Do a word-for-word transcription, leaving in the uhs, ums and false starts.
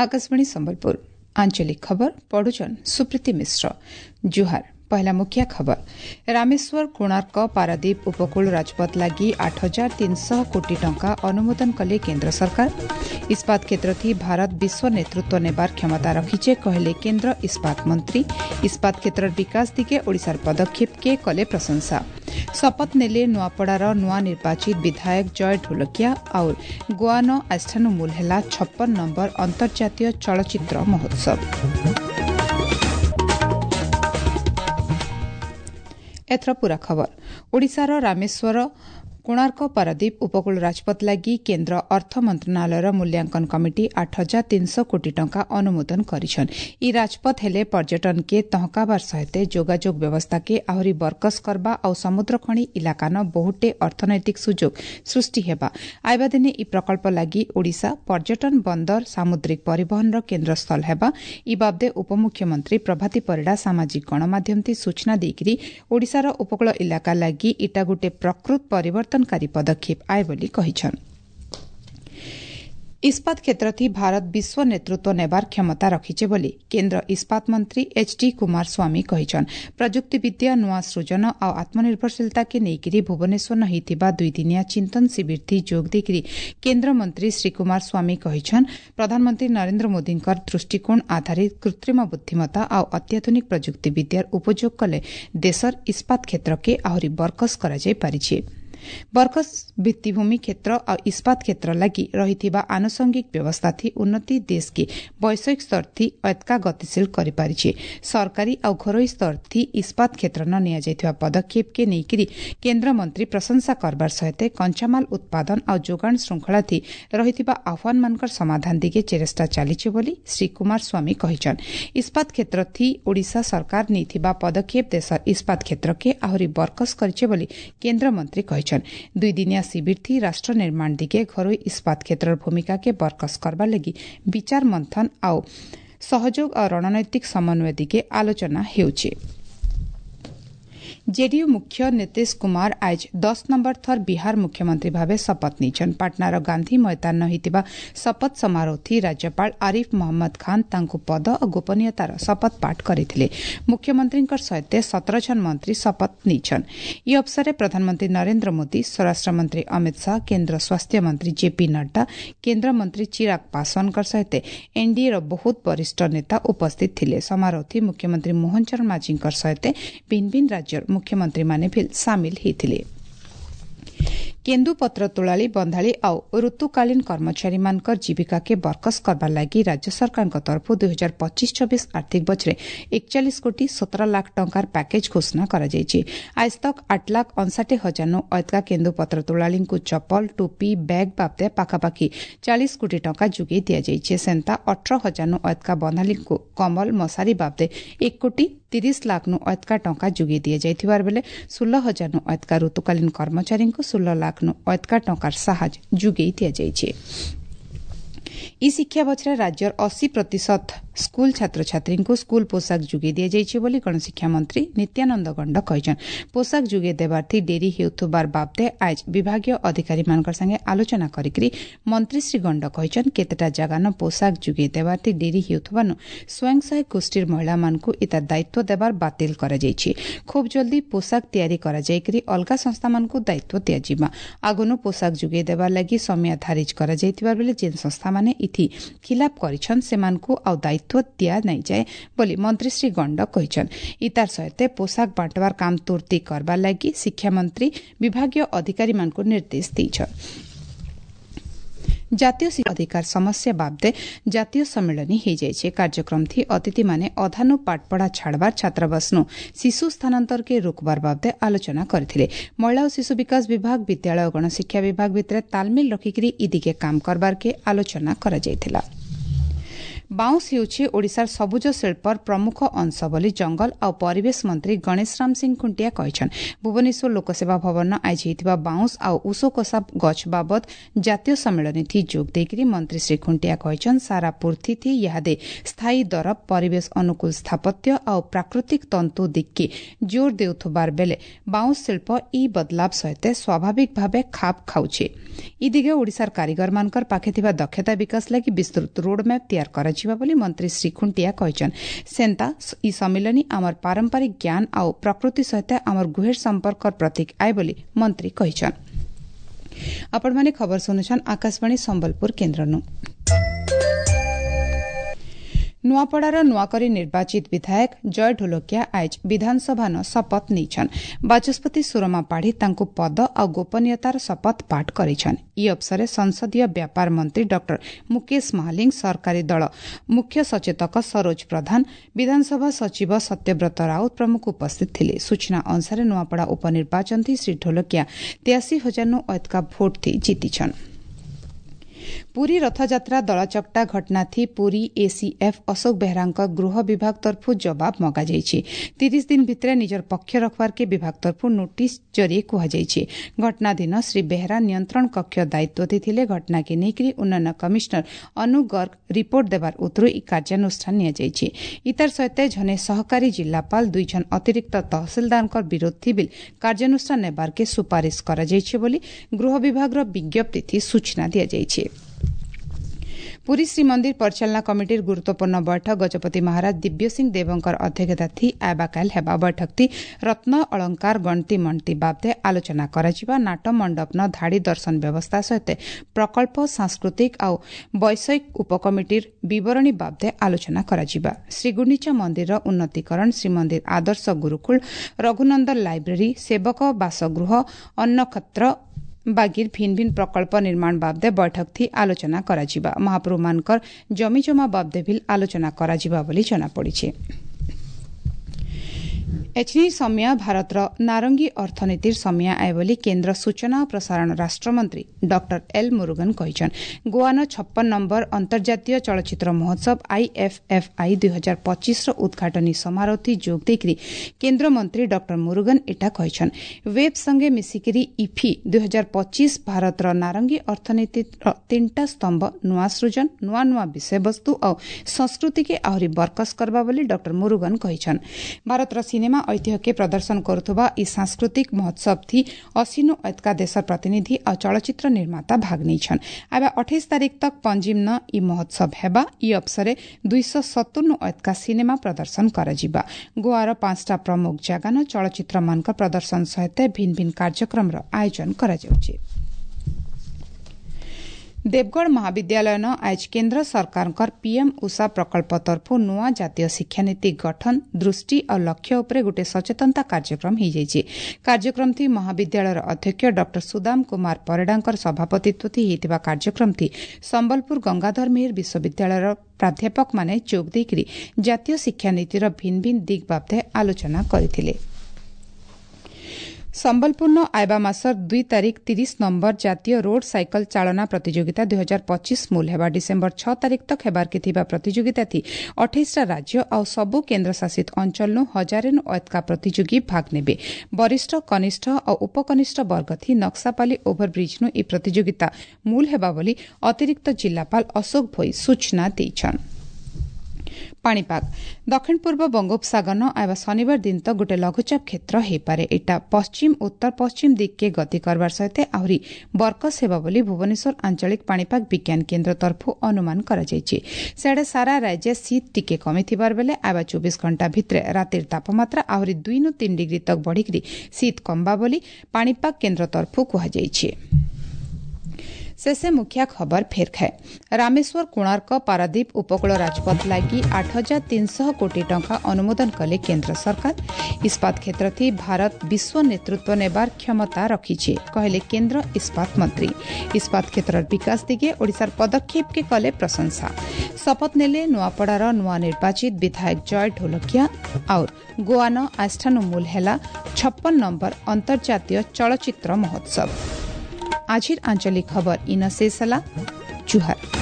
आकाशवाणी संबलपुर आंचलिक खबर पढ़ुचन सुप्रीति मिश्र। जुहार। पहला मुख्य खबर रामेश्वर कोणार्क पारादीप उपकूल राजपथ लगी आठ हजार तीन सौ कोटी टंका अनुमोदन कले केन्द्र सरकार। इस्पात क्षेत्र थी भारत विश्व नेतृत्व नेबार क्षमता रखीचे कहले केन्द्र इस्पात मंत्री। इस्पात क्षेत्र विकास दिगे ओडिशार पदक्षेप के कले प्रशंसा। शपथ नेले नुआपड़ार नुआ निर्वाचित विधायक जय ढोलकिया और गोआन आस्थानुमूल है छप्पन नंबर अंतर्जातीय चलचित्र महोत्सव। एथर पूरा खबर ओडिशार रामेश्वर कोणार्क पारादीप उपकूल राजपथ लगी केन्द्र अर्थ मंत्रणालय मूल्यांकन कमिटी आठ हजार तीन सौ कोटी टंका अनुमोदन करिछन। ई राजपथ हेले पर्यटन के तहकाबार सहित जोगाजोग व्यवस्था के आहरी बरकस करबा और समुद्र खणी इलाका न बहुटे अर्थनैतिक सुजोग सृष्टि हेबा। आइबा दिने ई प्रकल्प लगी ओडिशा पर्यटन बंदर सामुद्रिक परिवहन केन्द्र स्थल हेबा। ई बाबदे उपमुख्यमंत्री प्रभाती परिड़ा सामाजिक गणमाध्यम सूचना देकरी ओडिशार उपकूल इलाका लगी इटा गोटे प्रकृत परिवर्तन कारी पदक्षेप आए बोली कहिछन। इस्पात क्षेत्र थी भारत विश्व नेतृत्व नेबार क्षमता रखीचे बोली केन्द्र इस्पात मंत्री एच डी कुमार स्वामी कहिछन। प्रजुक्ति विद्या नुआ सृजन और आत्मनिर्भरशीलता के नेइकिरी भुवनेश्वर न हितिबा दुई दिनिया चिंतन शिविर थी जोग देकरी केन्द्र मंत्री श्री कुमार स्वामी कहिछन प्रधानमंत्री नरेंद्र मोदी दृष्टिकोण आधारित कृत्रिम बुद्धिमत्ता और अत्याधुनिक प्रजुक्ति विद्यार उपयोग कले देशर इस्पात क्षेत्र के आहरी बरकस करा जाय पारिछे। बरकस भित्तिभूमि क्षेत्र और इस्पात क्षेत्र लगी रही आनुषंगिक व्यवस्था थी उन्नति देश के वैश्विक स्तर थी अतका गतिशील कर पारिछे। सरकारी और घरोई स्तर थी इस्पात क्षेत्र न निया जायथिबा पदक्षेप के नेइकिरी केन्द्र मंत्री प्रशंसा करबार सहित कंचामाल उत्पादन और जोगाण श्रृंखला थी रही आह्वान मानकर समाधान दिगे चेष्टा चलीचे बोली श्री कुमार स्वामी कहिछन। इस्पात क्षेत्र थी ओडिशा सरकार नेथिबा पदक्षेप देशर इस्पात क्षेत्र के आहरी बरकस करिछे बोली केन्द्र मंत्री कहिछन। दुई दिनिया शिविर थी राष्ट्र निर्माण दिगे घरोई इस्पात क्षेत्र भूमिका के बरकस करबा लगी विचार मंथन और सहयोग और रणनैतिक समन्वय दिगे आलोचना हेउछे। जेडीयू मुख्य नीतीश कुमार आज दस नंबर थर बिहार मुख्यमंत्री भावे शपथ नीछन। पाटनार गांधी मैदान हितिबा शपथ समारोह थी राज्यपाल आरिफ मोहम्मद खान तांकु पद और गोपनीयतार शपथ पाठ करथिले। मुख्यमंत्री सहित सत्रह जन मंत्री शपथ नीछन। ई अवसर में प्रधानमंत्री नरेंद्र मोदी स्वराष्ट्र मंत्री अमित शाह केन्द्र स्वास्थ्य मंत्री जेपी नड्डा केन्द्र मंत्री चिराग पासवान सहित एनडीए रो बहुत वरिष्ठ नेता उपस्थित थिले। समारोह थी मुख्यमंत्री मोहन चरण मांझी सहित भिन्न भिन्न राज्य मुख्यमंत्री माने भी सामिल हिथिले। केन्दुपत्र तोलाली बंधाली और ऋतुकालीन कर्मचारी मानकर जीविका के बरकस करबा लगी राज्य सरकार तरफ दुई हजार पच्चीस छब्बीस आर्थिक बछरे एकचालीस कोटी सत्रह लाख टंकार पैकेज घोषणा करा जायछि। आज तक आठ लाख अणसठ हजार नु अतका केन्दुपत्र तोलाली को चप्पल टोपी बैग बाबदे पाखापाखि चालीस कोटी टंका जुगे दिया जायछि। सेंता अठारह हजार नु अतका बंधाली को कमल मशारी बाबदे एक कोटी तीस लाख नु अतका टंका जुगे दिया जायथिबार बेले सोलह हजार नु अतका ऋतुकालीन कर्मचारी को सोलह लाख नु अतका टंकार साहाज जुगे दिया जायछि। ई शिक्षा बछरे राज्यर अस्सी प्रतिशत स्कूल छात्र छात्री को स्कूल पोशाक जुगे दिया जायछि बोली गणशिक्षा मंत्री नित्यानंद गंड कहिछन। पोशाक जुगे देबार थी डेरी हेउथबार बाबदे आज विभागीय अधिकारी मानकर संगे आलोचना करिकरी मंत्री श्री गंड कहिछन केतेटा जगह न पोशाक जुगे देबार थी डेरी हेउथबानु स्वयं सहायक गोष्ठीर महिला मानकु इता दायित्व देबार बातिल करा जायछि। खूब जल्दी पोशाक तैयारी करा जायकरी अलगा संस्था मानकु दायित्व दिया जिमा। आगुनु पोशाक जुगे देबार लागि समय धारिज करा जायतिबार बेले जेन संस्था माने इथि खिलाफ करिछन सेमानकु आ दायित्व दिया नहीं जाए बोली मंत्री श्री गंड कहिछन। इतार सहित पोशाक बांटवार काम तुर्ती करबार लागि शिक्षा मंत्री विभागीय अधिकारी मानकु निर्देश दैछन। जातीय शिक्षा अधिकार समस्या बाबदे जातीय सम्मेलन हो जाए कार्यक्रम थी अतिथि माने अधानु पाठपढ़ा छाड़बार छात्रावासनु शिशु स्थानांतर के रोकबार बाबदे आलोचना करथिले। महिला और शिशु विकास विभाग विद्यालय और गणशिक्षा विभाग भितर तालमेल रखिकरी ई दिगे काम करबार के आलोचना करा जायथिला। बाउंस हेउछि ओडिशार सबुज शिल्पर प्रमुख अंश बोली जंगल और परिवेश मंत्री गणेश राम सिंह खुंटिया कहिछन। भुवनेश्वर लोकसेवा भवन आज हेतिबा बाउंस और उषोकोसा गछ बाबद जातीय सम्मेलन थी जोग देकरी मंत्री श्री खुंटिया कहिछन सारा पूर्ति थी यादे स्थायी दर परिवेश अनुकूल स्थापत्य और प्राकृतिक तंतु दिक्की जोर देउथबार बेले बाउंस शिल्प ई बदलाव सहित स्वाभाविक भावे खाप खाउछे। ई दिगे ओडिशार कारीगर मानकर पाखे थिबा दक्षता विकास लागि विस्तृत रोडमैप तैयार कराजिबा बोली मंत्री श्री खुंटिया कहिछन। सेंता ई सम्मेलनी आमर पारंपरिक ज्ञान और प्रकृति सहित आमर गुहेर संपर्क प्रतीक आए बोली मंत्री कहिछन। आपण माने खबर सुनुछन आकाशवाणी संबलपुर केन्द्रनु। नुआपड़ार नुआकरी निर्वाचित विधायक जय ढोलकिया आज विधानसभा न शपथ नेछन। बाचस्पति सुरमा पाढ़ी तांको पद और गोपनीयतार शपथ पाठ करिछन। ई अवसर संसदीय व्यापार मंत्री डॉक्टर मुकेश महालिंग, सरकारी दल मुख्य सचेतक सरोज प्रधान, विधानसभा सचिव सत्यव्रत राउत प्रमुख उपस्थित थिले। सूचना अनुसार नुआपड़ा उपनिर्वाचन थी श्री ढोलकिया तेयासी हजार नु अधिक भोट थी जीतिछन। पुरी रथयात्रा दलचकटा घटना थी पुरी एसीएफ अशोक बेहरा गृह विभाग तरफु जवाब मगा जाइछि। तीस दिन भितर निजर पक्ष रखवार के विभाग तरफु नोटिस जरिए कहा जाइछि। घटना दिन श्री बेहरा नियंत्रण कक्ष दायित्व थिले। घटना के नेकरी उन्नयन कमिश्नर अनु गर्ग रिपोर्ट देवार उतरु ई कार्यानुष्ठान निया जाइछि। इतार सहित झने सहकारी जिलापाल दुई जन अतिरिक्त तहसिलदार विरोध थी बिल कार्यानुष्ठान नेबार के सुपारिश करा जाइछि बोली गृह विभाग विज्ञप्ति थी सूचना दिया जाइछि। पुरी श्रीमंदिर परिचालना कमिटिर गुरुत्वपूर्ण बैठक गजपति महाराज दिव्य सिंह देवंकर अध्यक्षता थी आबाकाल हेबा। बैठक थी रत्न अलंकार गणती मंटी बाबदे आलोचना कराजिबा, नाट मंडप न धाड़ी दर्शन व्यवस्था सहित प्रकल्प सांस्कृतिक और वैषयिक उपकमिटिर विवरणी बाबदे आलोचना कराजिबा। श्रीगुंडीचा मंदिर उन्नतीकरण, श्रीमंदिर आदर्श गुरुकुल, रघुनंदन लाइब्रेरी, सेवक बासगृह, अन्नक्षेत्र बागिर भिन्न भिन्न प्रकल्प निर्माण बाबदे बैठक थी आलोचना कराजिबा। महाप्रभु मानकर जमी जमा बाबदे भी आलोचना कराजिबा बोली जना पड़िछे। एचनी समिया भारतर नारंगी अर्थनीतिर समिया आए बोली केन्द्र सूचना और प्रसारण राष्ट्रमंत्री डॉक्टर एल मुरुगन कहिछन। गोवान छप्पन नंबर अंतर्जातीय चलचित्र महोत्सव आईएफएफआई दुई हजार पच्चीस उद्घाटनी समारोह थी जोग देकरी केन्द्र मंत्री डॉक्टर मुरुगन एटा कहिछन। वेब संगे मिसिकरी इफी दुई हजार पच्चीस भारतर नारंगी अर्थनीति तीनटा स्तंभ नुआ सृजन, नुआ नुआ विषय वस्तु और संस्कृति के आहरी बरकस करबा बोली डॉक्टर मुरुगन कहिछन। भारतर सिनेमा ऐतिह्य के प्रदर्शन करुवा ई सांस्कृतिक महोत्सव थी अशी नु अधिका देशर प्रतिनिधि और चलचित्र निर्माता भाग नहीं। आबा अठाईस तारीख तक पंजिम न ई महोत्सव हेबा। ई अवसर दुईश सत्तर नु अधिका सिनेमा प्रदर्शन कराजिबा। गोवार पांचटा प्रमुख जगह न चलचित्र मान प्रदर्शन सहित भिन्न भिन्न कार्यक्रम आयोजन करा जाउछि। देवगढ़ महाविद्यालय न आज केन्द्र सरकार पीएम उषा प्रकल्प तरफु नुआ जातीय शिक्षानीति गठन दृष्टि और लक्ष्य उपरे गोटे सचेतनता कार्यक्रम हो जाइए। कार्यक्रम थी महाविद्यालय अध्यक्ष डॉक्टर सुदाम कुमार परेडांकर सभापतित्व थी होता कार्यक्रम थी संबलपुर गंगाधर मेहर विश्वविद्यालय प्राध्यापक माने जोग देकरी जातीय शिक्षानीतिर भिन्न भिन्न दिग बाबदे आलोचना करथिले। संबलपुर न आयबा मासर दुई तारीख तीस नंबर जातीय रोड साइकिल चालना प्रतियोगिता दुई हजार पच्चीस मूल हेबा। डिसेम्बर छह तारीख तक हेबार के थिबा प्रतियोगिता थी अठाईस टा राज्य और सबु केन्द्र शासित अंचल नु हजार नु अधिका प्रतियोगी भाग नेबे। वरिष्ठ, कनिष्ठ और उपकनिष्ठ वर्ग थी नक्सापाली ओभरब्रिज नु ई प्रतियोगिता मूल हेबा बोली अतिरिक्त जिलापाल अशोक भोई सूचना देइछन। पाणीपाग दक्षिण पूर्व बंगोपसागर न आवा शनिवार दिन तो गोटे लघुचाप क्षेत्र हो पारे। एटा पश्चिम उत्तर पश्चिम दिग के गति करबार सहित आहरी बरकस हेबा बोली भुवनेश्वर आंचलिक पाणीपाग विज्ञान केन्द्र तरफु अनुमान करा जायछि। सेडे सारा राज्य शीत टिके कमी थिबार बेले आवा चौबीस घंटा भितरे रातिर तापमात्रा आहरी दुई नु तीन डिग्री तक बढ़िकरी शीत कमबा बोली पाणीपाग केन्द्र तरफु कहा जायछि। शेषे मुख्य खबर फेर खाए। रामेश्वर कोणार्क पारादीप उपकूल राजपथ लगी आठ हजार तीन सौ कोटी टंका अनुमोदन कले केन्द्र सरकार। इस्पात क्षेत्र थी भारत विश्व नेतृत्व नेबार क्षमता रखिछे कहले केन्द्र इस्पात मंत्री। इस्पात क्षेत्र विकास दिगे ओडिशार पदक्षेप के कले प्रशंसा। शपथ नेले नुआपड़ार नुआ निर्वाचित विधायक जय ढोलकिया और गोवान आस्थानु मूल हेला छप्पन नंबर अंतर्जातीय चलचित्र महोत्सव। आजिर आंचलिक खबर इन शेष जुहार।